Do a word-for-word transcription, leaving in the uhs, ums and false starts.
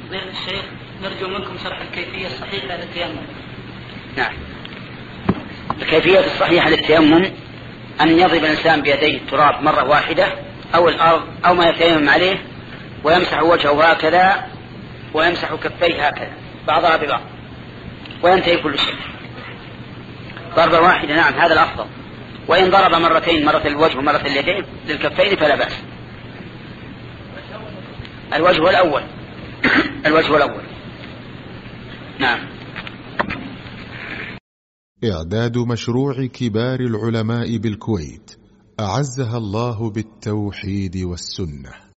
فضيلة الشيخ نرجو منكم شرح الكيفية الصحيحة للتيمم. نعم. الكيفية الصحيحة للتيمم أن يضرب الإنسان بيديه التراب مرة واحدة أو الأرض أو ما يتيمم عليه، ويمسح وجهه هكذا ويمسح كفيه هكذا بعضها ببعض وينتهي كل شيء. ضربة واحدة نعم هذا الأفضل، وإن ضرب مرتين مرة الوجه ومرة اليدين للكفين فلا بأس. الوجه الأول الوجه الأول نعم. إعداد مشروع كبار العلماء بالكويت أعزها الله بالتوحيد والسنة.